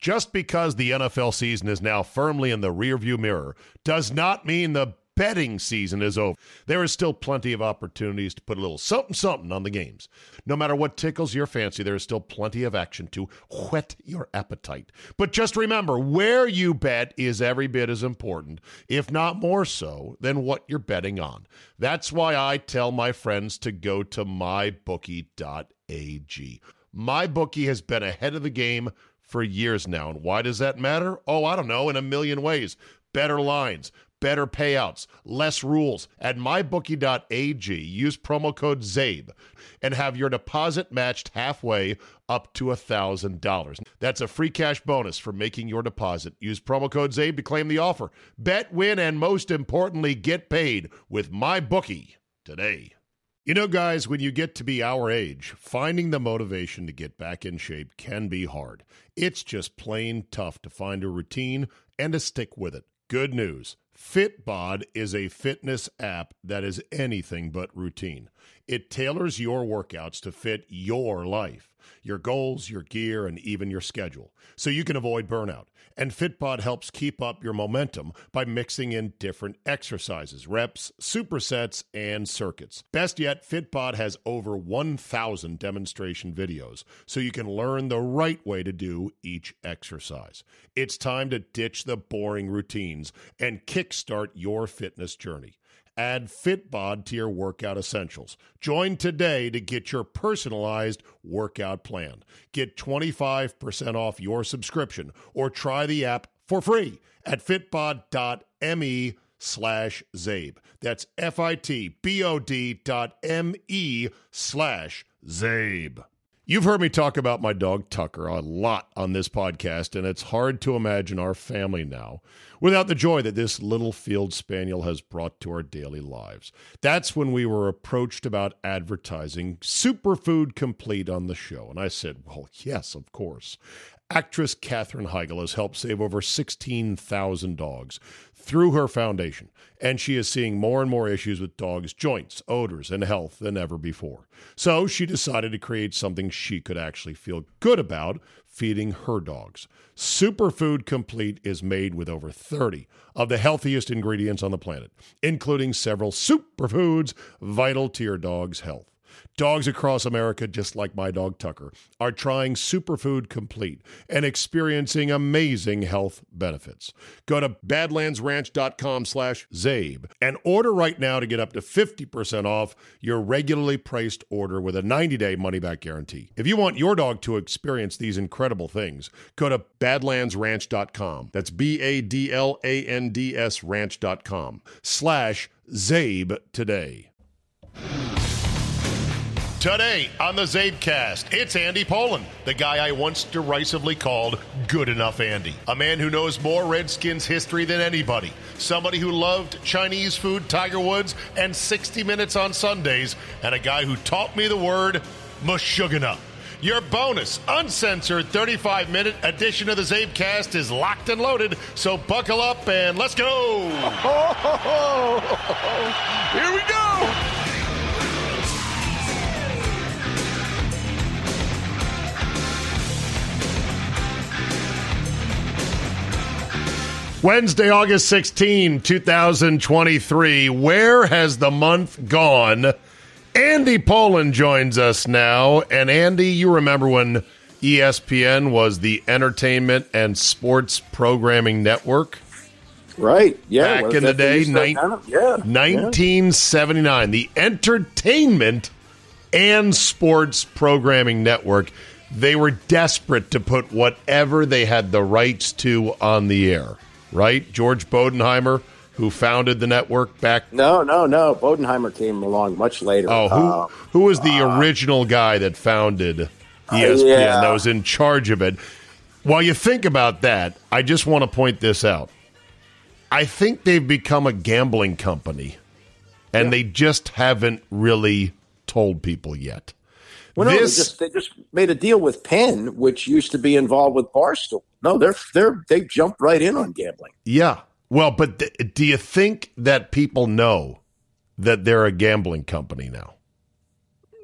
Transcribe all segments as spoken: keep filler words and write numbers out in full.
Just because the N F L season is now firmly in the rearview mirror does not mean the betting season is over. There is still plenty of opportunities to put a little something something on the games. No matter what tickles your fancy, there is still plenty of action to whet your appetite. But just remember, where you bet is every bit as important, if not more so, than what you're betting on. That's why I tell my friends to go to my bookie dot a g. MyBookie has been ahead of the game for years now. And why does that matter? Oh, I don't know, in a million ways. Better lines, better payouts, less rules. At my bookie dot a g, use promo code ZABE and have your deposit matched halfway up to one thousand dollars. That's a free cash bonus for making your deposit. Use promo code ZABE to claim the offer. Bet, win, and most importantly, get paid with MyBookie today. You know, guys, when you get to be our age, finding the motivation to get back in shape can be hard. It's just plain tough to find a routine and to stick with it. Good news. Fitbod is a fitness app that is anything but routine. It tailors your workouts to fit your life, your goals, your gear, and even your schedule, so you can avoid burnout. And Fitbod helps keep up your momentum by mixing in different exercises, reps, supersets, and circuits. Best yet, Fitbod has over one thousand demonstration videos, so you can learn the right way to do each exercise. It's time to ditch the boring routines and kickstart your fitness journey. Add Fitbod to your workout essentials. Join today to get your personalized workout plan. Get twenty-five percent off your subscription or try the app for free at fitbod dot me slash Zabe. That's F-I-T-B-O-D dot M-E slash Zabe. You've heard me talk about my dog Tucker a lot on this podcast, and it's hard to imagine our family now without the joy that this little field spaniel has brought to our daily lives. That's when we were approached about advertising Superfood Complete on the show, and I said, well, yes, of course. Actress Katherine Heigl has helped save over sixteen thousand dogs through her foundation, and she is seeing more and more issues with dogs' joints, odors, and health than ever before. So she decided to create something she could actually feel good about feeding her dogs. Superfood Complete is made with over thirty of the healthiest ingredients on the planet, including several superfoods vital to your dog's health. Dogs across America, just like my dog Tucker, are trying Superfood Complete and experiencing amazing health benefits. Go to badlandsranch.com slash Zabe and order right now to get up to fifty percent off your regularly priced order with a ninety-day money-back guarantee. If you want your dog to experience these incredible things, go to badlands ranch dot com. That's B A D L A N D S ranch dot com slash Zabe today. Today on the Zabecast, it's Andy Pollin, the guy I once derisively called Good Enough Andy. A man who knows more Redskins history than anybody. Somebody who loved Chinese food, Tiger Woods, and sixty minutes on Sundays. And a guy who taught me the word Meshuggah. Your bonus, uncensored thirty-five minute edition of the Zabecast is locked and loaded, so buckle up and let's go! Here we go! Wednesday, August sixteenth, twenty twenty-three. Where has the month gone? Andy Pollin joins us now. And Andy, you remember when E S P N was the Entertainment and Sports Programming Network? Right, yeah. Back in the day, ni- kind of, yeah, nineteen seventy-nine. The Entertainment and Sports Programming Network. They were desperate to put whatever they had the rights to on the air. Right? George Bodenheimer, who founded the network back... No, no, no. Bodenheimer came along much later. Oh, who, uh, who was the uh, original guy that founded E S P N, uh, yeah. that was in charge of it? While you think about that, I just want to point this out. I think they've become a gambling company, and yeah. they just haven't really told people yet. Well, no, this, they, just, they just made a deal with Penn, which used to be involved with Barstool. No, they're they're they jumped right in on gambling. Yeah. Well, but th- do you think that people know that they're a gambling company now?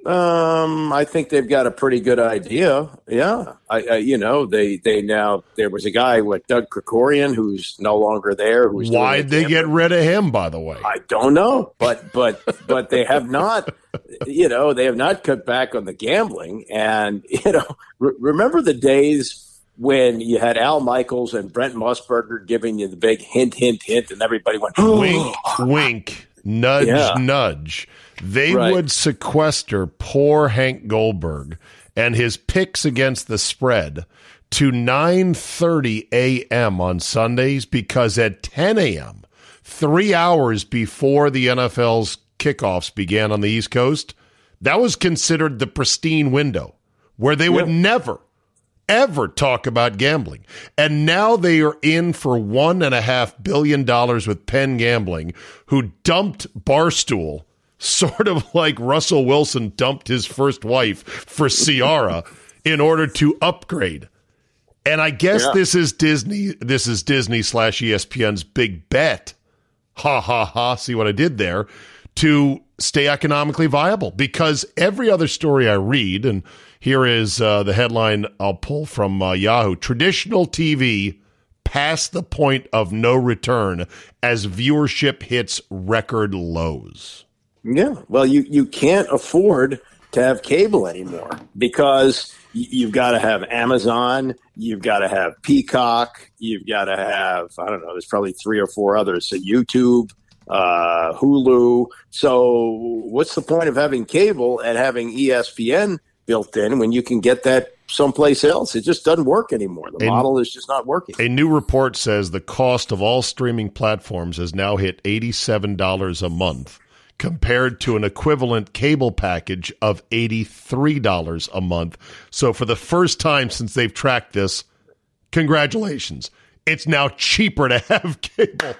Um, I think they've got a pretty good idea. Yeah, I, I you know, they they now there was a guy with Doug Krikorian who's no longer there. Who's Why'd they get rid of him? By the way, I don't know, but but but they have not, you know, they have not cut back on the gambling. And you know, re- remember the days when you had Al Michaels and Brent Musburger giving you the big hint, hint, hint, and everybody went wink, wink, nudge, yeah. nudge. They right. would sequester poor Hank Goldberg and his picks against the spread to nine thirty a.m. on Sundays because at ten a.m., three hours before the N F L's kickoffs began on the East Coast, that was considered the pristine window where they would yep. never, ever talk about gambling. And now they are in for one point five billion dollars with Penn Gambling, who dumped Barstool sort of like Russell Wilson dumped his first wife for Ciara in order to upgrade. And I guess yeah. this is Disney. This is Disney slash E S P N's big bet. Ha, ha, ha. See what I did there? To stay economically viable. Because every other story I read, and here is uh, the headline I'll pull from uh, Yahoo. Traditional T V past the point of no return as viewership hits record lows. Yeah, well, you, you can't afford to have cable anymore because you've got to have Amazon, you've got to have Peacock, you've got to have, I don't know, there's probably three or four others, so YouTube, uh, Hulu. So what's the point of having cable and having E S P N built in when you can get that someplace else? It just doesn't work anymore. The a, model is just not working. A new report says the cost of all streaming platforms has now hit eighty-seven dollars a month, compared to an equivalent cable package of eighty-three dollars a month. So for the first time since they've tracked this, congratulations. It's now cheaper to have cable.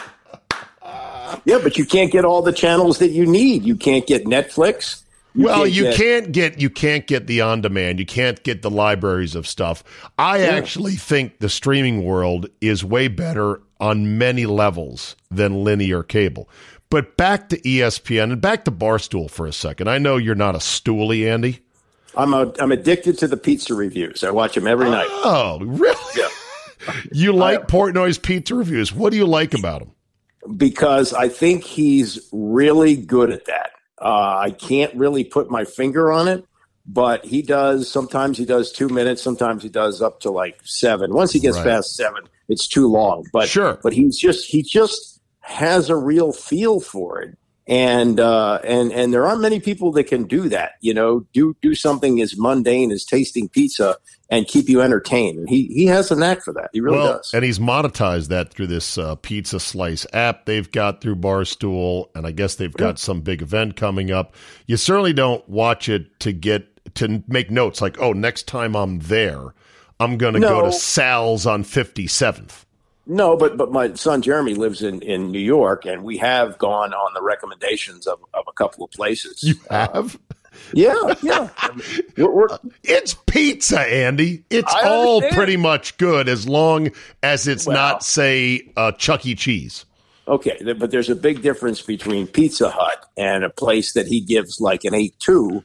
Yeah, but you can't get all the channels that you need. You can't get Netflix. You well, can't you get- can't get you can't get the on-demand. You can't get the libraries of stuff. I yeah. actually think the streaming world is way better on many levels than linear cable. But back to E S P N and back to Barstool for a second. I know you're not a stoolie, Andy. I'm a, I'm addicted to the pizza reviews. I watch them every night. Oh, really? Yeah. You like I, Portnoy's pizza reviews. What do you like about him? Because I think he's really good at that. Uh, I can't really put my finger on it, but he does. Sometimes he does two minutes. Sometimes he does up to like seven. Once he gets right. past seven, it's too long. But sure. But he's just he just has a real feel for it, and uh, and and there aren't many people that can do that. You know, do do something as mundane as tasting pizza and keep you entertained. And he he has a knack for that. He really well, does. And he's monetized that through this uh, Pizza Slice app they've got through Barstool, and I guess they've got yeah. some big event coming up. You certainly don't watch it to get to make notes like, oh, next time I'm there, I'm going to no. go to Sal's on fifty-seventh. No, but but my son Jeremy lives in, in New York, and we have gone on the recommendations of, of a couple of places. You have? Uh, yeah, yeah. I mean, we're, we're, it's pizza, Andy. It's all pretty much good as long as it's well, not, say, uh, Chuck E. Cheese. Okay, but there's a big difference between Pizza Hut and a place that he gives like an eight two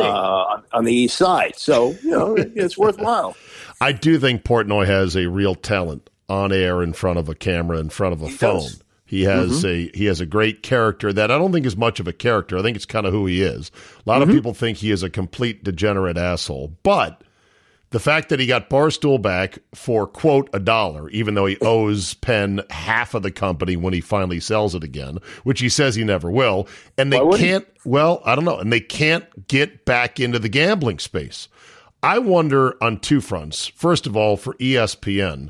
uh, on the east side. So, you know, it's worthwhile. I do think Portnoy has a real talent on air, in front of a camera, in front of a he phone. Does. He has mm-hmm. a he has a great character that I don't think is much of a character. I think it's kind of who he is. A lot mm-hmm. of people think he is a complete degenerate asshole. But the fact that he got Barstool back for, quote, a dollar, even though he owes Penn half of the company when he finally sells it again, which he says he never will, and they can't, he? well, I don't know, and they can't get back into the gambling space. I wonder on two fronts. First of all, for E S P N,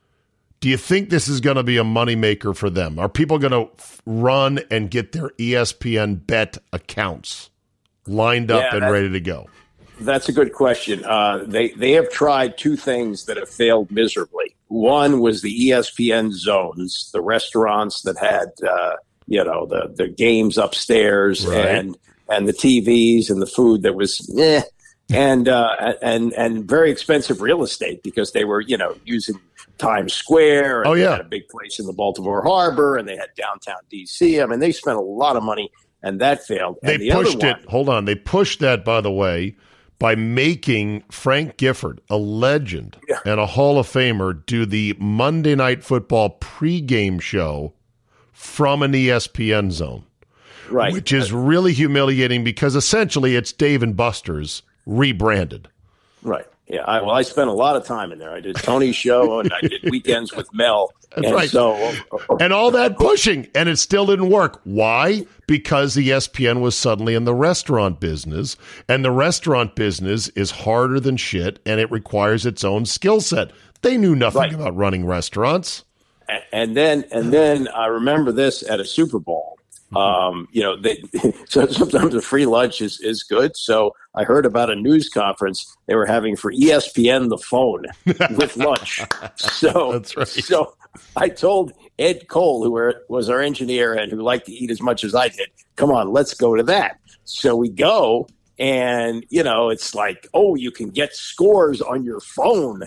do you think this is going to be a moneymaker for them? Are people going to run and get their E S P N bet accounts lined up yeah, and ready to go? That's a good question. Uh, they they have tried two things that have failed miserably. One was the E S P N zones, the restaurants that had uh, you know the the games upstairs right. and and the T Vs and the food that was eh, and uh, and and very expensive real estate because they were you know using Times Square. And oh, yeah. They had a big place in the Baltimore Harbor, and they had downtown D C. I mean, they spent a lot of money and that failed. And they the pushed other it. one, Hold on. They pushed that, by the way, by making Frank Gifford, a legend yeah. and a Hall of Famer, do the Monday Night Football pregame show from an E S P N zone. Right. Which is really humiliating because essentially it's Dave and Buster's rebranded. Right. Yeah. I, well, I spent a lot of time in there. I did Tony's show and I did weekends with Mel. That's and right. So, and all that pushing, and it still didn't work. Why? Because E S P N was suddenly in the restaurant business, and the restaurant business is harder than shit, and it requires its own skill set. They knew nothing right. about running restaurants. And then, and then I remember this at a Super Bowl. Um, you know, they, so sometimes a free lunch is, is good. So I heard about a news conference they were having for E S P N, the phone with lunch. So, That's right. so I told Ed Cole, who were, was our engineer and who liked to eat as much as I did, come on, let's go to that. So we go and, you know, it's like, oh, you can get scores on your phone.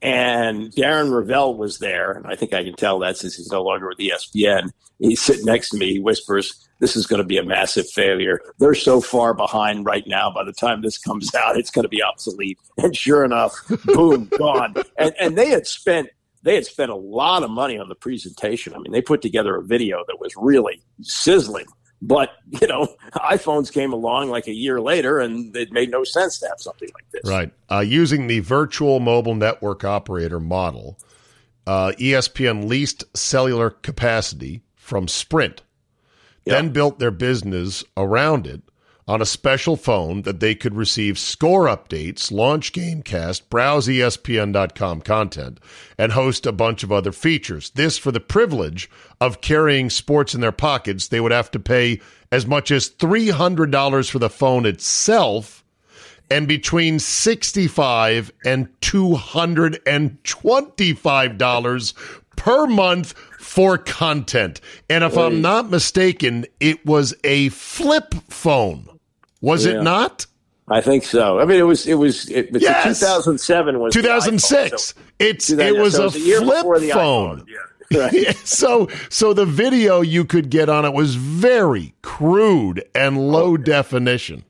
And Darren Ravel was there, and I think I can tell that since he's no longer with E S P N. He's sitting next to me. He whispers, this is going to be a massive failure. They're so far behind right now. By the time this comes out, it's going to be obsolete. And sure enough, boom, gone. And, and they had spent they had spent a lot of money on the presentation. I mean, they put together a video that was really sizzling. But, you know, iPhones came along like a year later, and it made no sense to have something like this. Right. Uh, using the virtual mobile network operator model, uh, E S P N leased cellular capacity from Sprint, Yep. then built their business around it on a special phone that they could receive score updates, launch Gamecast, browse E S P N dot com content, and host a bunch of other features. This for the privilege of carrying sports in their pockets. They would have to pay as much as three hundred dollars for the phone itself and between sixty-five dollars and two hundred twenty-five dollars per month for content. And if I'm not mistaken, it was a flip phone. Was Yeah. it not? I think so. I mean, it was, it was, it, it's Yes. two thousand seven was the two thousand six. iPhone, so- It's two thousand it was so a it was year before flip the phone. iPhone. Yeah. Right. so so the video you could get on it was very crude and low definition.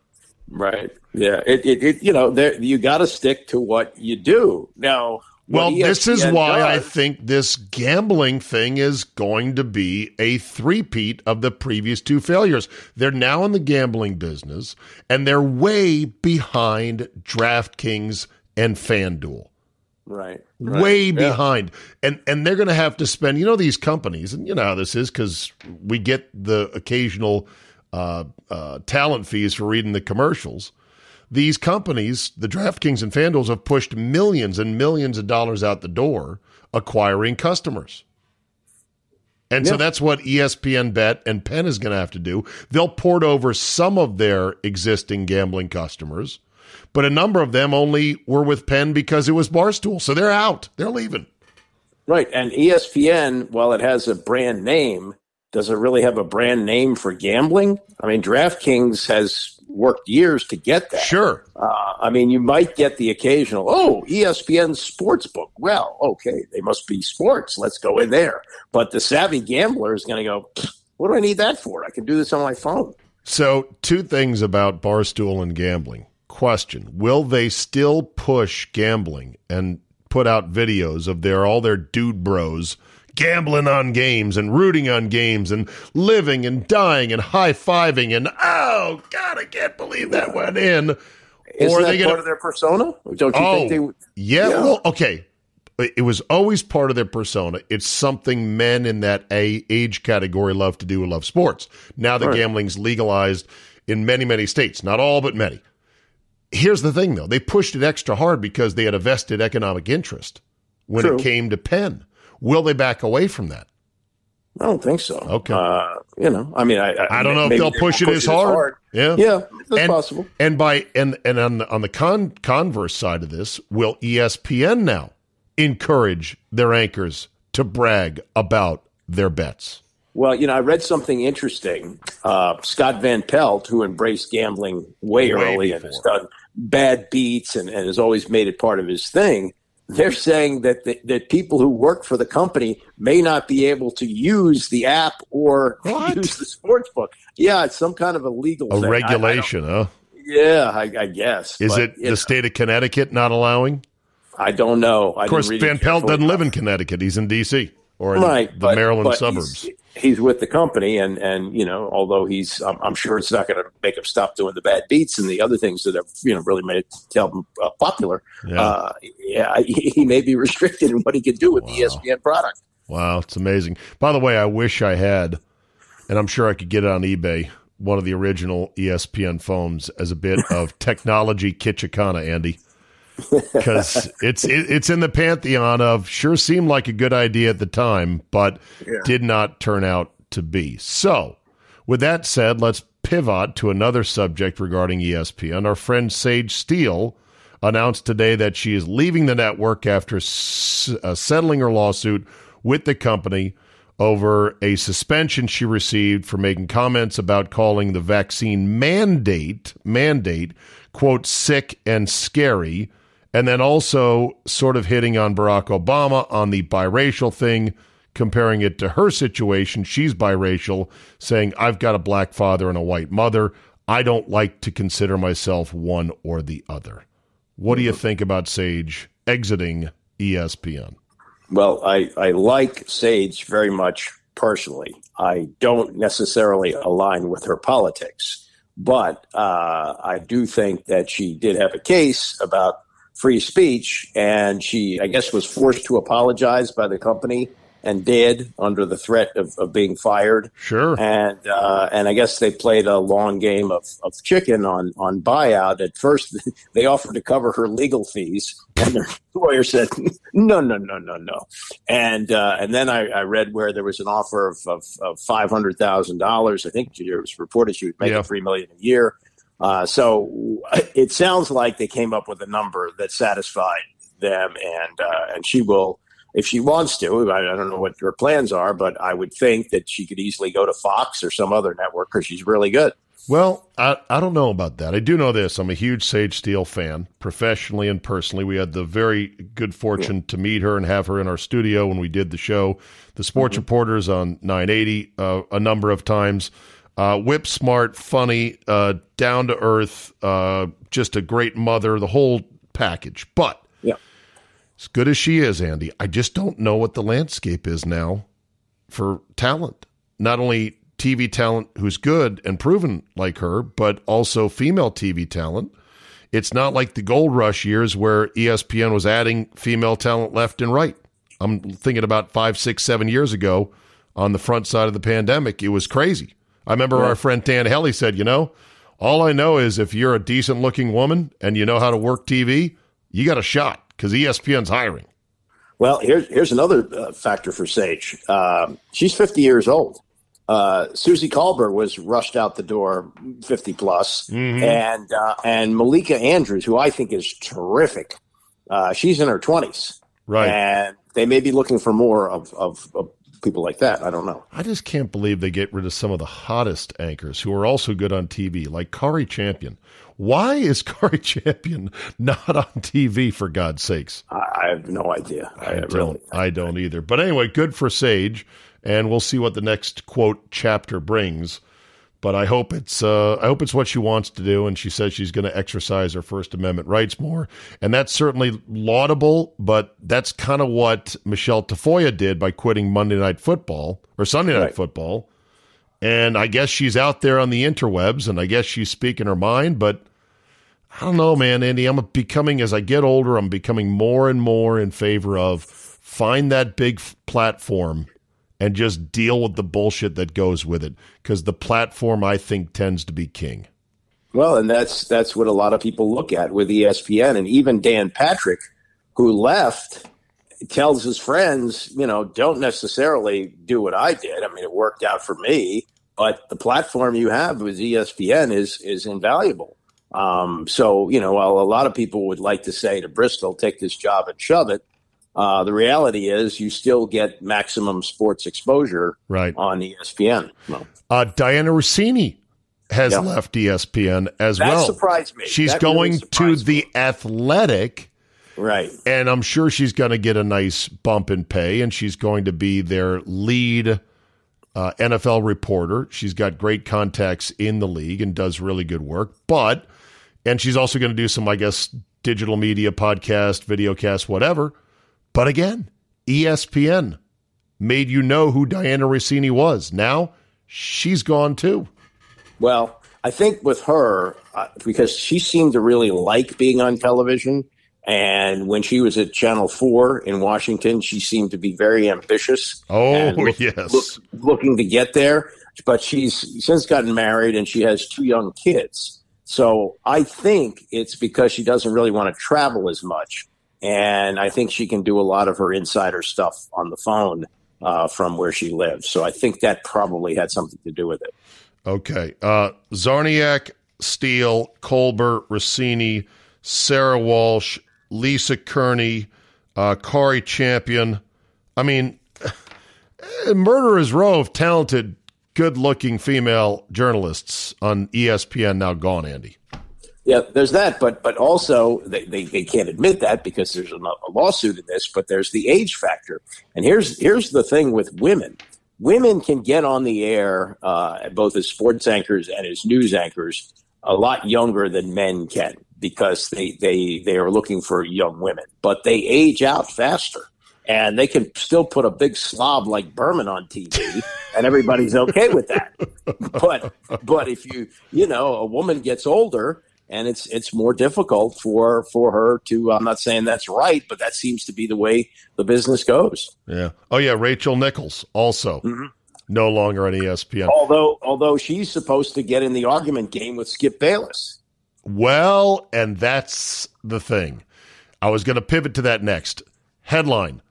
Right. Yeah. It, it, it you know, there, you got to stick to what you do. Now, what Well, this is E S P N why I does- think this gambling thing is going to be a three-peat of the previous two failures. They're now in the gambling business, and they're way behind DraftKings and FanDuel. Right. right. Way Yeah. behind. And and they're going to have to spend, you know, these companies, and you know how this is because we get the occasional uh, uh, talent fees for reading the commercials. These companies, the DraftKings and FanDuels, have pushed millions and millions of dollars out the door acquiring customers. And Yeah. so that's what E S P N Bet and Penn is going to have to do. They'll port over some of their existing gambling customers, but a number of them only were with Penn because it was Barstool. So they're out. They're leaving. Right. And E S P N, while it has a brand name, does it really have a brand name for gambling? I mean, DraftKings has worked years to get that. Sure. Uh, I mean, you might get the occasional, oh, E S P N Sportsbook. Well, okay, they must be sports. Let's go in there. But the savvy gambler is going to go, what do I need that for? I can do this on my phone. So two things about Barstool and gambling. Question, will they still push gambling and put out videos of their all their dude bros gambling on games and rooting on games and living and dying and high-fiving and, oh, God, I can't believe that went in. Isn't or are that they gonna, part of their persona? Don't you oh, think they would? yeah, Yeah. well, okay. It was always part of their persona. It's something men in that a- age category love to do and love sports. Now that Right. gambling's legalized in many, many states, not all, but many. Here's the thing, though. They pushed it extra hard because they had a vested economic interest when True. it came to Penn. Will they back away from that? I don't think so. Okay. Uh, you know, I mean, I, I don't know if maybe they'll they push it won't as hard. Yeah. Yeah, that's and, possible. And by and and on the, on the con, converse side of this, will E S P N now encourage their anchors to brag about their bets? Well, you know, I read something interesting. Uh, Scott Van Pelt, who embraced gambling way, Way early and before. has done bad beats and, and has always made it part of his thing, they're saying that the, that people who work for the company may not be able to use the app or What? use the sports book. Yeah, it's some kind of a legal A thing. regulation, I, I huh? Yeah, I, I guess. Is but, it the know, state of Connecticut not allowing? I don't know. I of course, Van Pelt doesn't live in Connecticut. He's in D C or in right, the but, Maryland but suburbs. He's, he's with the company, and, and you know, although he's, I'm, I'm sure it's not going to make him stop doing the bad beats and the other things that have, you know, really made it tell him uh, popular. Yeah, uh, yeah he, he may be restricted in what he can do with wow. the E S P N product. Wow, it's amazing. By the way, I wish I had, and I'm sure I could get it on eBay, one of the original E S P N phones as a bit of technology kitchikana, Andy. Because it's it, it's in the pantheon of sure seemed like a good idea at the time, but yeah. did not turn out to be. So, with that said, let's pivot to another subject regarding E S P N. Our friend Sage Steele announced today that she is leaving the network after s- uh, settling her lawsuit with the company over a suspension she received for making comments about calling the vaccine mandate mandate quote sick and scary. And then also sort of hitting on Barack Obama on the biracial thing, comparing it to her situation. She's biracial, saying, I've got a black father and a white mother. I don't like to consider myself one or the other. What do you think about Sage exiting E S P N? Well, I, I like Sage very much personally. I don't necessarily align with her politics, but uh, I do think that she did have a case about free speech, and she, I guess, was forced to apologize by the company and did under the threat of, of being fired. Sure. And uh, and I guess they played a long game of, of chicken on, on buyout. At first, they offered to cover her legal fees, and their lawyer said, no, no, no, no, no. And uh, and then I, I read where there was an offer of, of, of five hundred thousand dollars. I think it was reported she would make yeah. three million dollars a year. Uh, so it sounds like they came up with a number that satisfied them, and uh, and she will, if she wants to. I, I don't know what her plans are, but I would think that she could easily go to Fox or some other network because she's really good. Well, I, I don't know about that. I do know this. I'm a huge Sage Steele fan, professionally and personally. We had the very good fortune yeah. to meet her and have her in our studio when we did the show, The Sports mm-hmm. Reporters on nine eighty, uh, a number of times. Uh, whip smart, funny, uh, down to earth, uh, just a great mother, the whole package. But yeah. as good as she is, Andy, I just don't know what the landscape is now for talent. Not only T V talent who's good and proven like her, but also female T V talent. It's not like the gold rush years where E S P N was adding female talent left and right. I'm thinking about five, six, seven years ago on the front side of the pandemic. It was crazy. I remember yeah. our friend Dan Helly said, you know, all I know is if you're a decent-looking woman and you know how to work T V, you got a shot because E S P N's hiring. Well, here's, here's another uh, factor for Sage. Uh, she's fifty years old. Uh, Susie Colbert was rushed out the door, fifty plus, mm-hmm. and uh, and Malika Andrews, who I think is terrific. Uh, she's in her twenties, right? And they may be looking for more of, of, of people like that. I don't know. I just can't believe they get rid of some of the hottest anchors who are also good on T V, like Kari Champion. Why is Kari Champion not on T V, for God's sakes? I, I have no idea. I, I don't. Really, I don't either. But anyway, good for Sage, and we'll see what the next quote chapter brings. But I hope it's uh, I hope it's what she wants to do, and she says she's going to exercise her First Amendment rights more, and that's certainly laudable. But that's kind of what Michelle Tafoya did by quitting Monday Night Football or Sunday Night right. Football, and I guess she's out there on the interwebs, and I guess she's speaking her mind. But I don't know, man, Andy. I'm becoming, as I get older, I'm becoming more and more in favor of find that big platform and just deal with the bullshit that goes with it, because the platform, I think, tends to be king. Well, and that's that's what a lot of people look at with E S P N. And even Dan Patrick, who left, tells his friends, you know, don't necessarily do what I did. I mean, it worked out for me, but the platform you have with E S P N is is invaluable. Um, so, you know, while a lot of people would like to say to Bristol, take this job and shove it, Uh, the reality is you still get maximum sports exposure right. on E S P N. Well, uh, Diana Rossini has yeah. left E S P N as that well. That surprised me. She's that going really to me. The Athletic, Right. And I'm sure she's going to get a nice bump in pay, and she's going to be their lead uh, N F L reporter. She's got great contacts in the league and does really good work. But, and she's also going to do some, I guess, digital media, podcast, videocast, whatever. But again, E S P N made you know who Diana Rossini was. Now she's gone too. Well, I think with her, uh, because she seemed to really like being on television. And when she was at Channel four in Washington, she seemed to be very ambitious. Oh, and look, yes. Look, looking to get there. But she's since gotten married and she has two young kids. So I think it's because she doesn't really want to travel as much. And I think she can do a lot of her insider stuff on the phone uh, from where she lives. So I think that probably had something to do with it. Okay. Uh, Zarniak, Steele, Colbert, Rossini, Sarah Walsh, Lisa Kearney, uh, Corey Champion. I mean, murderer's row of talented, good-looking female journalists on E S P N now gone, Andy. Yeah, there's that, but but also they, they, they can't admit that because there's a, a lawsuit in this, but there's the age factor. And here's here's the thing with women. Women can get on the air, uh, both as sports anchors and as news anchors, a lot younger than men can because they, they, they are looking for young women. But they age out faster. And they can still put a big slob like Berman on T V, and everybody's okay with that. But but if you, you know, a woman gets older, and it's it's more difficult for for her to. I'm not saying that's right, but that seems to be the way the business goes. Yeah. Oh yeah, Rachel Nichols also mm-hmm. no longer on E S P N. Although although she's supposed to get in the argument game with Skip Bayless. Well, and that's the thing. I was going to pivot to that next. Headline: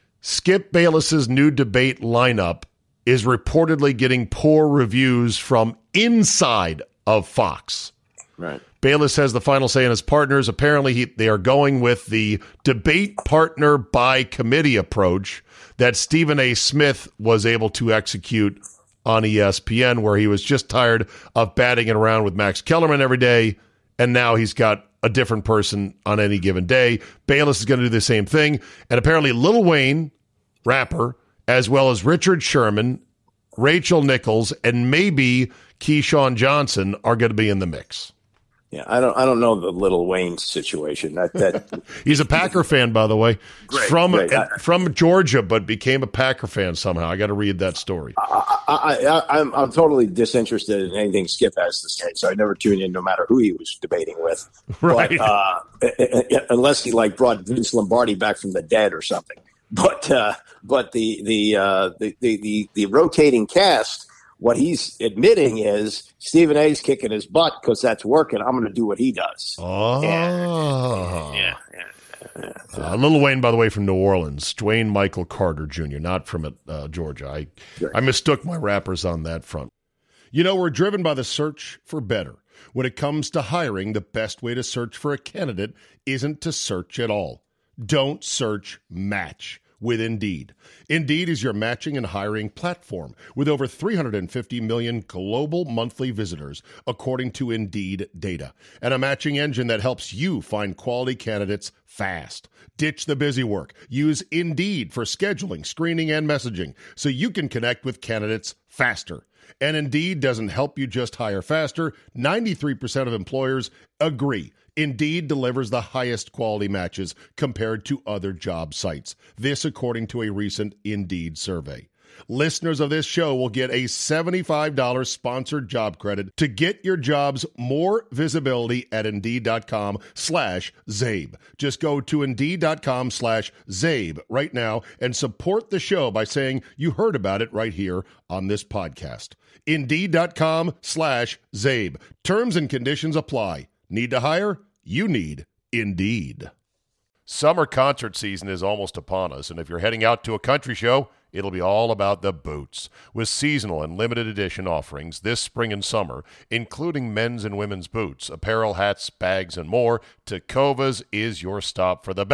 Skip Bayless's new debate lineup is reportedly getting poor reviews from inside of Fox. Right. Bayless has the final say in his partners. Apparently, he, they are going with the debate partner by committee approach that Stephen A. Smith was able to execute on E S P N, where he was just tired of batting it around with Max Kellerman every day, and now he's got a different person on any given day. Bayless is going to do the same thing, and apparently Lil Wayne, rapper, as well as Richard Sherman, Rachel Nichols, and maybe Keyshawn Johnson are going to be in the mix. Yeah, I don't. I don't know the Lil Wayne situation. That that he's a Packer fan, by the way, great, from great. uh, from Georgia, but became a Packer fan somehow. I got to read that story. I, I, I, I'm I'm totally disinterested in anything Skip has to say, so I never tune in, no matter who he was debating with. Right. But, uh, unless he like brought Vince Lombardi back from the dead or something. But uh, but the the, uh, the the the the rotating cast. What he's admitting is Stephen A's kicking his butt because that's working. I'm going to do what he does. Oh. Yeah. yeah, yeah, yeah. So. Uh, Lil Wayne, by the way, from New Orleans. Dwayne Michael Carter Junior, not from uh, Georgia. I, sure. I mistook my rappers on that front. You know, we're driven by the search for better. When it comes to hiring, the best way to search for a candidate isn't to search at all. Don't search, match with Indeed. Indeed is your matching and hiring platform with over three hundred fifty million global monthly visitors, according to Indeed data, and a matching engine that helps you find quality candidates fast. Ditch the busy work. Use Indeed for scheduling, screening, and messaging so you can connect with candidates faster. And Indeed doesn't help you just hire faster. ninety-three percent of employers agree Indeed delivers the highest quality matches compared to other job sites. This according to a recent Indeed survey. Listeners of this show will get a seventy-five dollars sponsored job credit to get your jobs more visibility at Indeed.com slash Zabe. Just go to Indeed.com slash Zabe right now and support the show by saying you heard about it right here on this podcast. Indeed.com slash Zabe. Terms and conditions apply. Need to hire? You need Indeed. Summer concert season is almost upon us, and if you're heading out to a country show, it'll be all about the boots. With seasonal and limited edition offerings this spring and summer, including men's and women's boots, apparel, hats, bags, and more, Tecovas is your stop for the best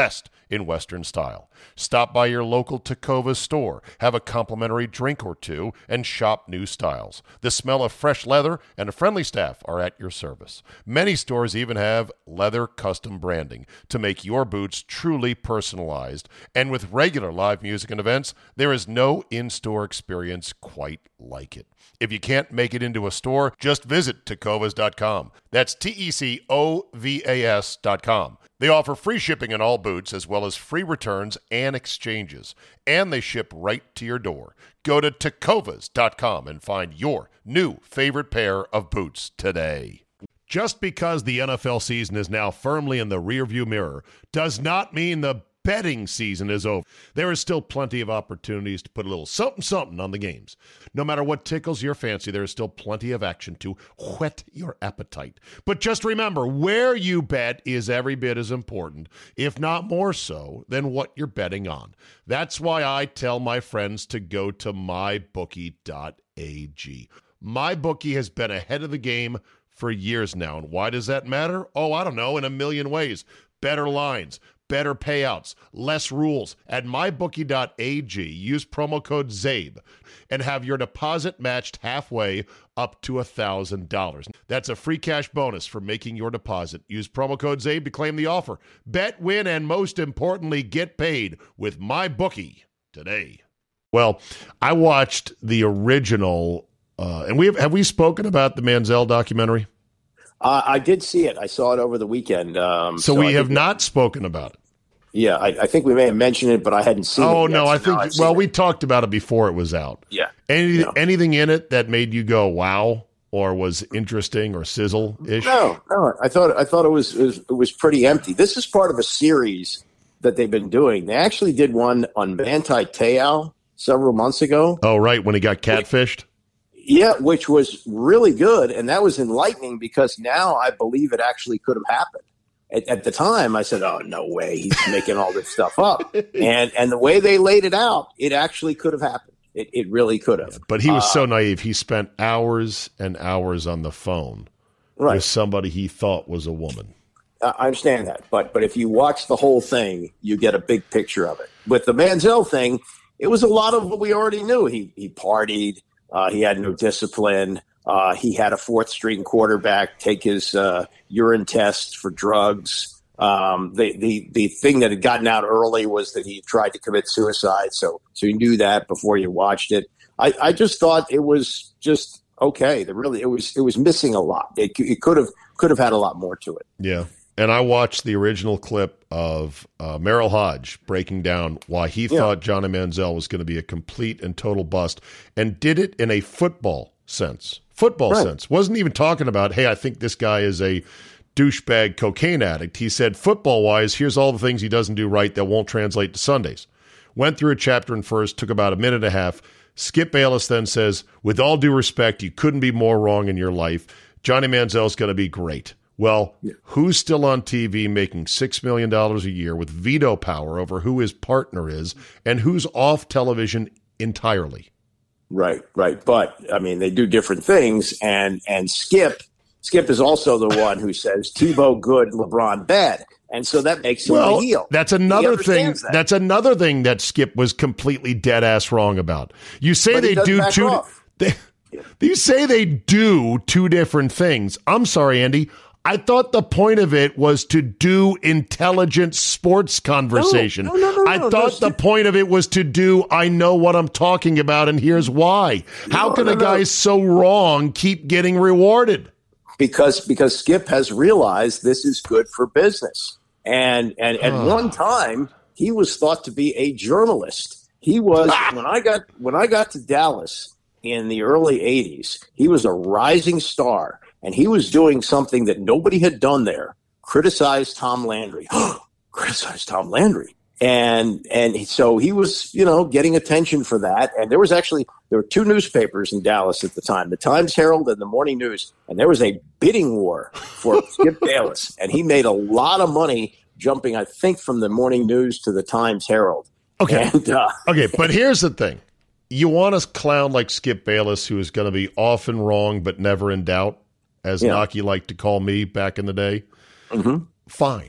in Western style. Stop by your local Tecovas store, have a complimentary drink or two, and shop new styles. The smell of fresh leather and a friendly staff are at your service. Many stores even have leather custom branding to make your boots truly personalized. And with regular live music and events, there is no in-store experience quite like it. If you can't make it into a store, just visit Tecovas dot com. That's T E C O V A S dot com. They offer free shipping on all boots, as well as free returns and exchanges. And they ship right to your door. Go to Tecovas dot com and find your new favorite pair of boots today. Just because the N F L season is now firmly in the rearview mirror does not mean the betting season is over. There is still plenty of opportunities to put a little something something on the games. No matter what tickles your fancy, there is still plenty of action to whet your appetite. But just remember, where you bet is every bit as important, if not more so, than what you're betting on. That's why I tell my friends to go to my bookie dot a g. MyBookie has been ahead of the game for years now. And why does that matter? Oh, I don't know, in a million ways. Better lines, better payouts, less rules. At my bookie dot a g, use promo code ZABE and have your deposit matched halfway up to one thousand dollars. That's a free cash bonus for making your deposit. Use promo code ZABE to claim the offer. Bet, win, and most importantly, get paid with MyBookie today. Well, I watched the original, uh, and we have, have we spoken about the Manziel documentary? Uh, I did see it. I saw it over the weekend. Um, so, so we I have not spoken about it. Yeah, I, I think we may have mentioned it, but I hadn't seen oh, it. Oh, no, yet, I so think, well, it. we talked about it before it was out. Yeah. Any, no. Anything in it that made you go, wow, or was interesting or sizzle-ish? No, no. I thought I thought it was, it was it was pretty empty. This is part of a series that they've been doing. They actually did one on Manti Te'o several months ago. Oh, right, when he got catfished? Yeah, which was really good, and that was enlightening because now I believe it actually could have happened. At, at the time, I said, "Oh, no way, he's making all this stuff up." And and the way they laid it out, it actually could have happened. It, it really could have. But he was uh, so naive. He spent hours and hours on the phone right. with somebody he thought was a woman. I understand that, but but if you watch the whole thing, you get a big picture of it. With the Manziel thing, it was a lot of what we already knew. He he partied. Uh, he had no discipline. Uh, he had a fourth string quarterback take his uh, urine test for drugs. Um, the, the, the thing that had gotten out early was that he tried to commit suicide. So, so you knew that before you watched it. I, I just thought it was just okay. The really, it was, it was missing a lot. It, it could have, could have had a lot more to it. Yeah. And I watched the original clip of uh, Merrill Hodge breaking down why he yeah. thought Johnny Manziel was going to be a complete and total bust, and did it in a football sense. Football right. sense. Wasn't even talking about, hey, I think this guy is a douchebag cocaine addict. He said, football-wise, here's all the things he doesn't do right that won't translate to Sundays. Went through a chapter and first, took about a minute and a half. Skip Bayless then says, with all due respect, you couldn't be more wrong in your life. Johnny Manziel's going to be great. Well, yeah. who's still on T V making six million dollars a year with veto power over who his partner is, and who's off television entirely? Right, right. But, I mean, they do different things, and and Skip Skip is also the one who says Tebow good, LeBron bad. And so that makes him well, a heel. That's another thing. That. That's another thing that Skip was completely dead ass wrong about. You say but they do two they, yeah. You say they do two different things. I'm sorry, Andy. I thought the point of it was to do intelligent sports conversation. No, no, no, no, I no, thought no, the point of it was to do, I know what I'm talking about, and here's why. How no, can no, a guy no. so wrong keep getting rewarded? Because because Skip has realized this is good for business. And and at one time, he was thought to be a journalist. He was when I got when I got to Dallas in the early eighties, he was a rising star. And he was doing something that nobody had done there, criticize Tom Landry. Criticize Tom Landry. And and so he was, you know, getting attention for that. And there was actually, there were two newspapers in Dallas at the time, the Times Herald and the Morning News. And there was a bidding war for Skip Bayless. And he made a lot of money jumping, I think, from the Morning News to the Times Herald. Okay. And, uh, okay, but here's the thing. You want a clown like Skip Bayless who is going to be often wrong but never in doubt, as yeah. Naki liked to call me back in the day, mm-hmm. fine.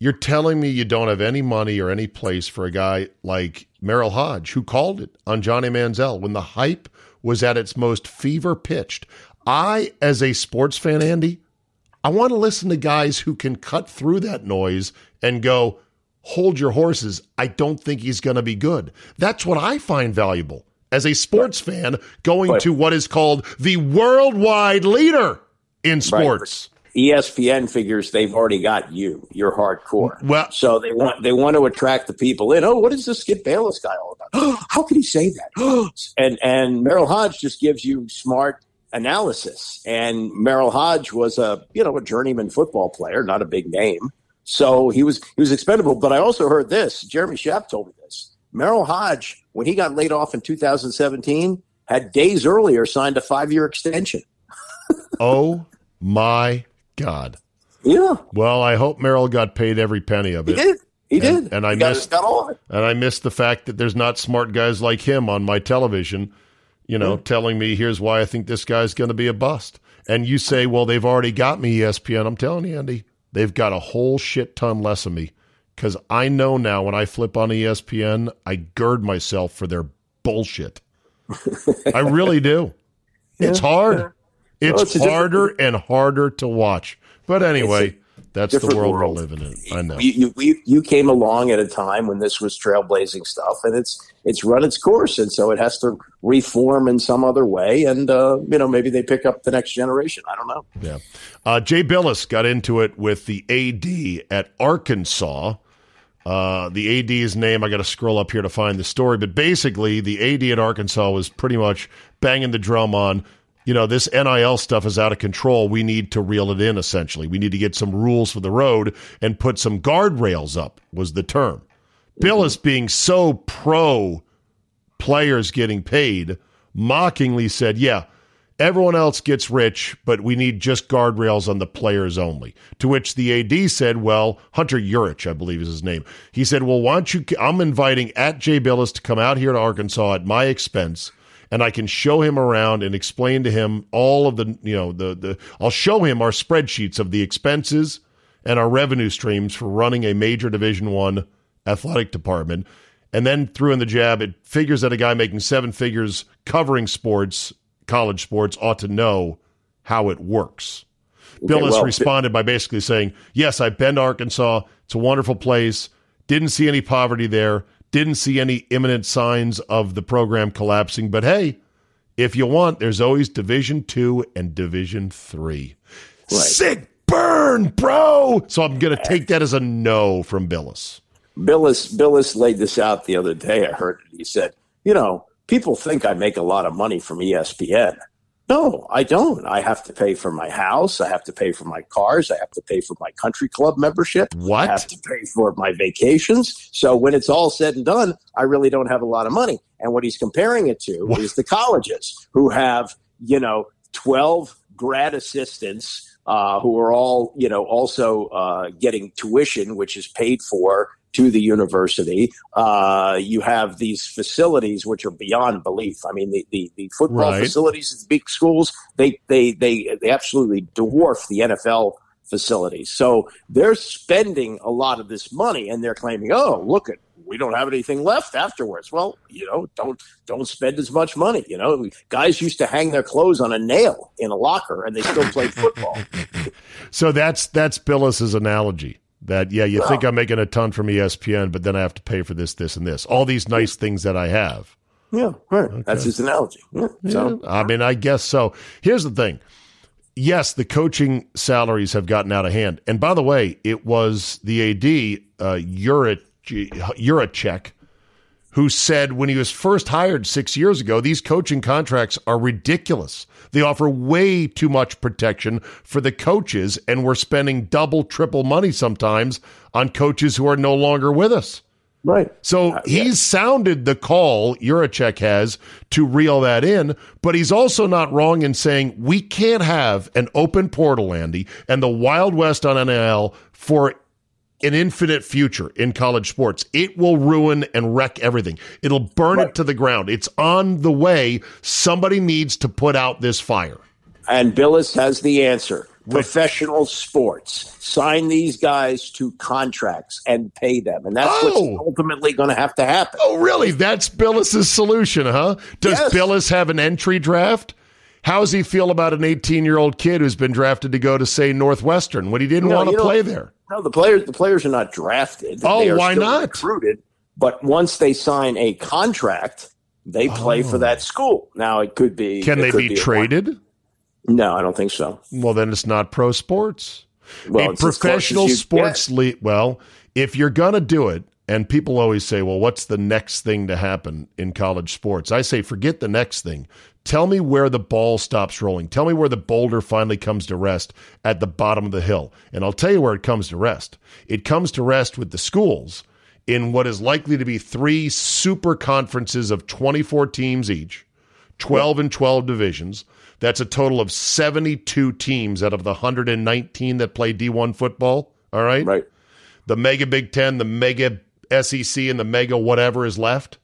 You're telling me you don't have any money or any place for a guy like Merrill Hodge, who called it on Johnny Manziel when the hype was at its most fever pitched. I, as a sports fan, Andy, I want to listen to guys who can cut through that noise and go, hold your horses. I don't think he's going to be good. That's what I find valuable as a sports fan going right. to what is called the worldwide leader in sports. Right. E S P N figures they've already got you. You're hardcore. Well, so they want they want to attract the people in. Oh, what is this Skip Bayless guy all about? Oh, how can he say that? and and Merrill Hodge just gives you smart analysis. And Merrill Hodge was a you know a journeyman football player, not a big name. So he was he was expendable. But I also heard this. Jeremy Schaap told me this. Merrill Hodge, when he got laid off in two thousand seventeen, had days earlier signed a five-year extension. Oh my God. Yeah. Well, I hope Merrill got paid every penny of it. He did. He and, did. And I he got, missed got all of it. And I missed the fact that there's not smart guys like him on my television, you know, mm. telling me here's why I think this guy's going to be a bust. And you say, well, they've already got me, E S P N. I'm telling you, Andy, they've got a whole shit ton less of me. Because I know now when I flip on E S P N, I gird myself for their bullshit. I really do. Yeah. It's hard. It's, well, it's harder and harder to watch. But anyway, that's the world, world we're living in. I know. You, you, you came along at a time when this was trailblazing stuff, and it's it's run its course, and so it has to reform in some other way. And uh, you know, maybe they pick up the next generation. I don't know. Yeah. Uh, Jay Bilas got into it with the A D at Arkansas. Uh, the A D's name, I got to scroll up here to find the story, but basically, the A D at Arkansas was pretty much banging the drum on, you know, this N I L stuff is out of control. We need to reel it in, essentially. We need to get some rules for the road and put some guardrails up, was the term. Mm-hmm. Bilas, being so pro players getting paid, mockingly said, yeah, everyone else gets rich, but we need just guardrails on the players only. To which the A D said, well, Hunter Urich, I believe is his name. He said, well, why don't you, I'm inviting at Jay Bilas to come out here to Arkansas at my expense, and I can show him around and explain to him all of the, you know, the, the, I'll show him our spreadsheets of the expenses and our revenue streams for running a major Division One athletic department. And then threw in the jab, it figures that a guy making seven figures covering sports, college sports, ought to know how it works. Okay, Bilas well, responded by basically saying, yes, I've been to Arkansas. It's a wonderful place. Didn't see any poverty there. Didn't see any imminent signs of the program collapsing. But hey, if you want, there's always Division Two and Division Three. Right. Sick burn, bro! So I'm going to take that as a no from Bilas. Bilas, Bilas laid this out the other day. I heard it. He said, you know, people think I make a lot of money from E S P N. No, I don't. I have to pay for my house. I have to pay for my cars. I have to pay for my country club membership. What? I have to pay for my vacations. So when it's all said and done, I really don't have a lot of money. And what he's comparing it to what? is the colleges who have, you know, twelve grad assistants uh, who are all, you know, also uh, getting tuition, which is paid for to the university. Uh, you have these facilities which are beyond belief. I mean, the, the, the football right. facilities at the big schools, they, they, they, they absolutely dwarf the N F L facilities. So they're spending a lot of this money and they're claiming, oh, look at, we don't have anything left afterwards. Well, you know, don't, don't spend as much money. You know, guys used to hang their clothes on a nail in a locker and they still played football. So that's, that's Bilas's analogy. That, yeah, you well, think I'm making a ton from E S P N, but then I have to pay for this, this, and this. All these nice things that I have. Yeah, right. Okay. That's his analogy. Yeah, so. yeah, I mean, I guess so. Here's the thing. Yes, the coaching salaries have gotten out of hand. And by the way, it was the A D, uh, Urachek, who said when he was first hired six years ago, these coaching contracts are ridiculous. They offer way too much protection for the coaches, and we're spending double, triple money sometimes on coaches who are no longer with us. Right. So uh, he's yeah. sounded the call, Urachek has, to reel that in, but he's also not wrong in saying we can't have an open portal, Andy, and the Wild West on N I L for an infinite future in college sports. It will ruin and wreck everything. It'll burn right. it to the ground. It's on the way. Somebody needs to put out this fire. And Bilas has the answer. professional sports. Sign these guys to contracts and pay them. And that's oh. what's ultimately going to have to happen. Oh, really? That's Billis's solution, huh? Does yes. Billis have an entry draft? How does he feel about an eighteen-year-old kid who's been drafted to go to, say, Northwestern when he didn't no, want to play there? No, the players the players are not drafted. Oh, they are why still not? Recruited, but once they sign a contract, they play oh. for that school. Now, it could be... Can they be, be traded? No, I don't think so. Well, then it's not pro sports. Well, a professional sports league. Well, if you're going to do it, and people always say, well, what's the next thing to happen in college sports? I say, forget the next thing. Tell me where the ball stops rolling. Tell me where the boulder finally comes to rest at the bottom of the hill. And I'll tell you where it comes to rest. It comes to rest with the schools in what is likely to be three super conferences of twenty-four teams each, twelve and twelve divisions. That's a total of seventy-two teams out of the one hundred nineteen that play D one football. All right? Right. The mega Big Ten, the mega S E C, and the mega whatever is left.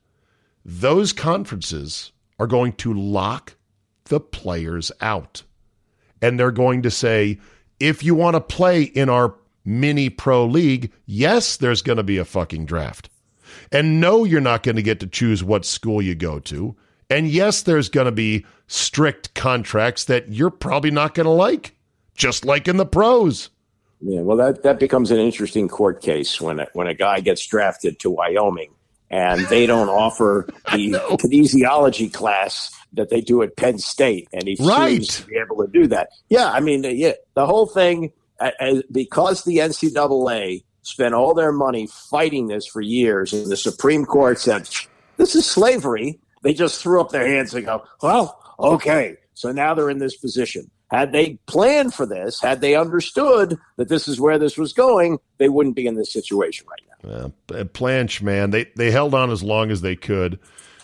Those conferences are going to lock the players out. And they're going to say, if you want to play in our mini pro league, yes, there's going to be a fucking draft. And no, you're not going to get to choose what school you go to. And yes, there's going to be strict contracts that you're probably not going to like, just like in the pros. Yeah, well, that, that becomes an interesting court case when a, when a guy gets drafted to Wyoming and they don't offer the kinesiology class that they do at Penn State, and he right. seems to be able to do that. Yeah, I mean, yeah, the whole thing, uh, because the N C double A spent all their money fighting this for years, and the Supreme Court said, this is slavery, they just threw up their hands and go, well, okay, so now they're in this position. Had they planned for this, had they understood that this is where this was going, they wouldn't be in this situation right now. Uh, Planche, man, they they held on as long as they could,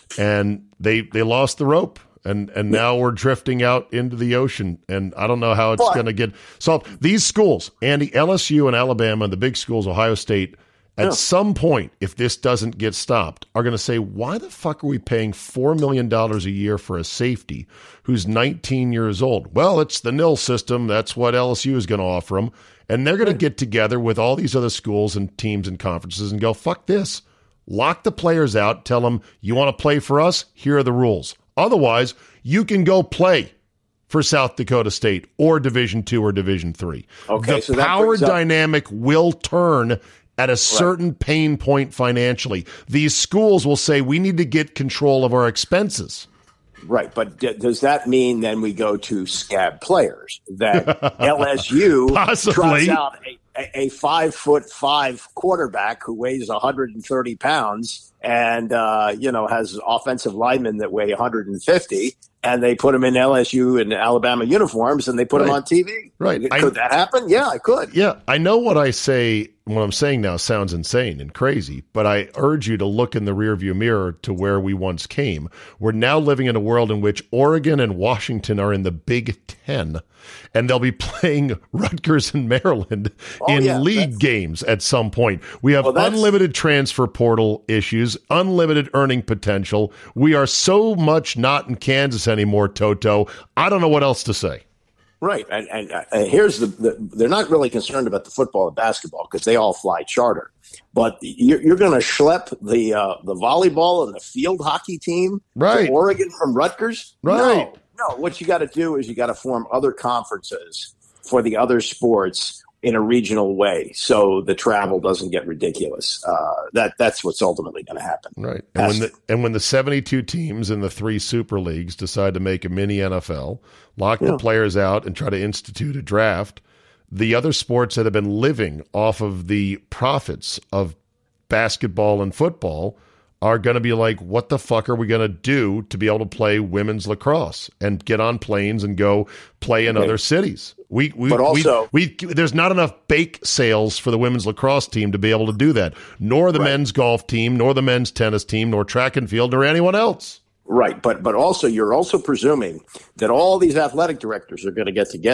and they they lost the rope, and and yeah. now we're drifting out into the ocean, and I don't know how it's going to get solved. These schools, Andy, L S U and Alabama, and the big schools, Ohio State, at yeah. some point, if this doesn't get stopped, are going to say, why the fuck are we paying four million dollars a year for a safety who's nineteen years old? Well, it's the N I L system. That's what L S U is going to offer them. And they're going to get together with all these other schools and teams and conferences and go, fuck this. Lock the players out. Tell them, you want to play for us? Here are the rules. Otherwise, you can go play for South Dakota State or Division Two or Division Three. Okay, the so that power brings up- dynamic will turn at a certain right. pain point financially. These schools will say, we need to get control of our expenses. Right, but d- does that mean then we go to scab players? That L S U Possibly. trots out a, a five foot five quarterback who weighs one hundred thirty pounds and uh, you know has offensive linemen that weigh one hundred fifty, and they put them in L S U and Alabama uniforms and they put right. them on T V. Right, could I, that happen? Yeah, it could. Yeah, I know what I say. What I'm saying now sounds insane and crazy, but I urge you to look in the rearview mirror to where we once came. We're now living in a world in which Oregon and Washington are in the Big Ten, and they'll be playing Rutgers and Maryland oh, in yeah, league games at some point. We have well, unlimited transfer portal issues, unlimited earning potential. We are so much not in Kansas anymore, Toto. I don't know what else to say. Right, and, and uh, here's the, the – they're not really concerned about the football and basketball because they all fly charter. But you're, you're going to schlep the uh, the volleyball and the field hockey team right. to Oregon from Rutgers? Right. No, no. What you got to do is you got to form other conferences for the other sports in a regional way so the travel doesn't get ridiculous. Uh, that That's what's ultimately going to happen. Right, and when, the, and when the seventy-two teams in the three super leagues decide to make a mini N F L, lock yeah. the players out and try to institute a draft, the other sports that have been living off of the profits of basketball and football are going to be like, what the fuck are we going to do to be able to play women's lacrosse and get on planes and go play in okay. other cities? We, we, but also, we, we, there's not enough bake sales for the women's lacrosse team to be able to do that, nor the right. men's golf team, nor the men's tennis team, nor track and field, nor anyone else. Right, but but also you're also presuming that all these athletic directors are going to get together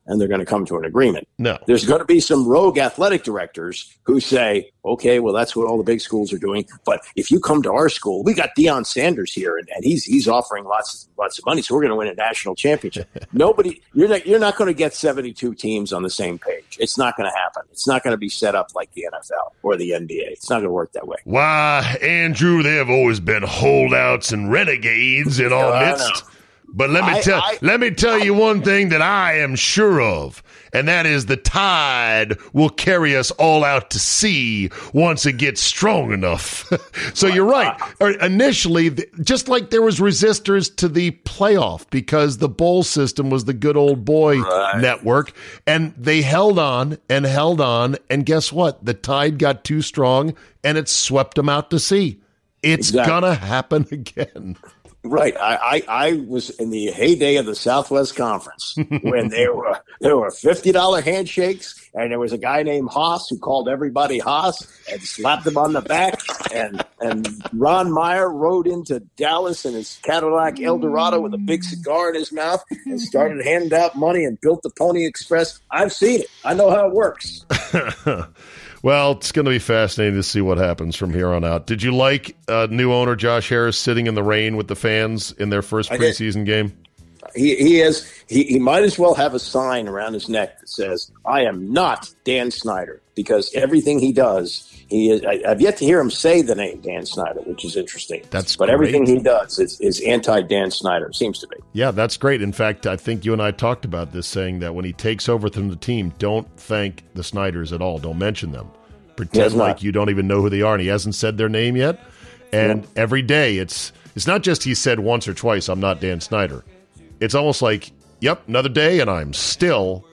and they're going to come to an agreement. No. There's going to be some rogue athletic directors who say, okay, well, that's what all the big schools are doing. But if you come to our school, we got Deion Sanders here, and, and he's he's offering lots of, lots of money, so we're going to win a national championship. Nobody, you're not, you're not going to get seventy-two teams on the same page. It's not going to happen. It's not going to be set up like the N F L or the N B A. It's not going to work that way. Why, Andrew, there have always been holdouts and renegades in our I midst. know. But let me I, tell I, let me tell you one thing that I am sure of, and that is the tide will carry us all out to sea once it gets strong enough. So you're right. Initially, just like there was resistors to the playoff because the bowl system was the good old boy right. network, and they held on and held on, and guess what? The tide got too strong, and it swept them out to sea. It's exactly. gonna happen again. Right. I, I, I was in the heyday of the Southwest Conference when there were there were fifty dollar handshakes, and there was a guy named Haas who called everybody Haas and slapped him on the back. And, and Ron Meyer rode into Dallas in his Cadillac Eldorado with a big cigar in his mouth and started handing out money and built the Pony Express. I've seen it. I know how it works. Well, it's going to be fascinating to see what happens from here on out. Did you like uh, new owner Josh Harris sitting in the rain with the fans in their first preseason game? He he is he, he might as well have a sign around his neck that says, "I am not Dan Snyder," because everything he does, he is. I, I've yet to hear him say the name Dan Snyder, which is interesting. That's but great. Everything he does is, is anti-Dan Snyder. Seems to be. Yeah, that's great. In fact, I think you and I talked about this, saying that when he takes over from the team, don't thank the Snyders at all. Don't mention them. Pretend like you don't even know who they are, and he hasn't said their name yet. And yeah. every day, it's it's not just he said once or twice, "I'm not Dan Snyder." It's almost like, yep, another day, and I'm still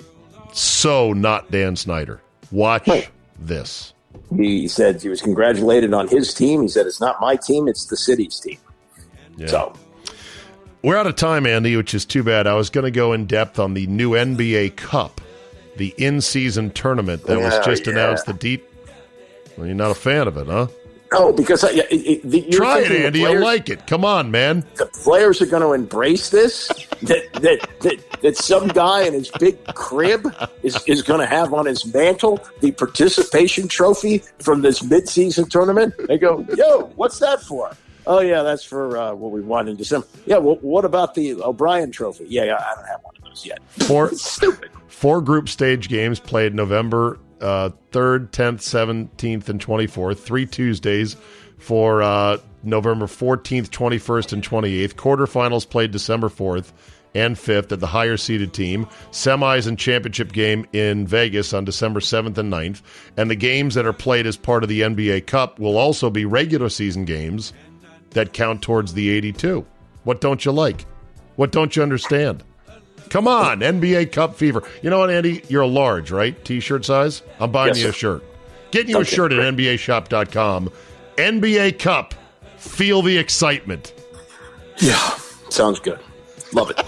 so not Dan Snyder. Watch hey. this. He said he was congratulated on his team. He said, "It's not my team, it's the city's team." Yeah. So we're out of time, Andy, which is too bad. I was going to go in depth on the new N B A Cup, the in-season tournament that yeah, was just yeah. announced. The deep. Well, you're not a fan of it, huh? No, because I, it, it, the, try it, Andy. Players, you like it. Come on, man. The players are going to embrace this. that, that that that some guy in his big crib is, is going to have on his mantle the participation trophy from this midseason tournament. They go, "Yo, what's that for?" "Oh yeah, that's for uh, what we won in December." "Yeah, well, what about the O'Brien Trophy?" "Yeah, yeah, I don't have one of those yet." Four stupid. Four group stage games played November Uh, third, tenth, seventeenth, and twenty-fourth. Three Tuesdays for uh, November fourteenth, twenty-first, and twenty-eighth. Quarterfinals played December fourth and fifth at the higher-seeded team. Semis and championship game in Vegas on December seventh and ninth. And the games that are played as part of the N B A Cup will also be regular season games that count towards the eighty-two. What don't you like? What don't you understand? Come on, N B A Cup fever. You know what, Andy? You're a large, right? T-shirt size? I'm buying yes, you a shirt. Get you okay, a shirt at N B A shop dot com. N B A Cup. Feel the excitement. Yeah, sounds good. Love it.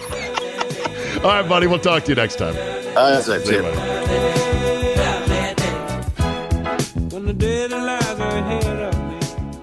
All right, buddy. We'll talk to you next time. Uh, that's it. See you. When the dead lies are ahead of me.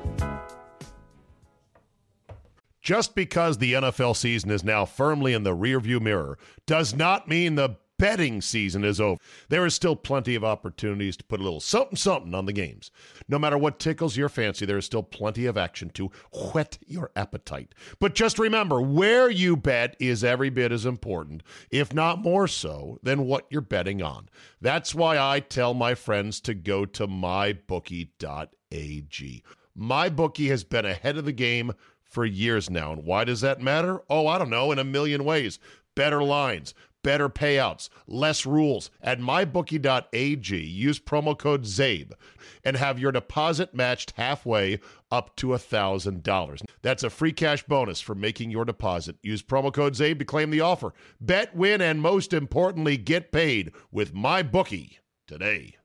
Just because the N F L season is now firmly in the rearview mirror does not mean the betting season is over. There is still plenty of opportunities to put a little something something on the games. No matter what tickles your fancy, there is still plenty of action to whet your appetite. But just remember, where you bet is every bit as important, if not more so, than what you're betting on. That's why I tell my friends to go to my bookie dot a g. MyBookie has been ahead of the game for years now. And why does that matter? Oh, I don't know, in a million ways. Better lines, better payouts, less rules. At my bookie dot a g, use promo code ZABE and have your deposit matched halfway up to one thousand dollars. That's a free cash bonus for making your deposit. Use promo code ZABE to claim the offer. Bet, win, and most importantly, get paid with MyBookie today.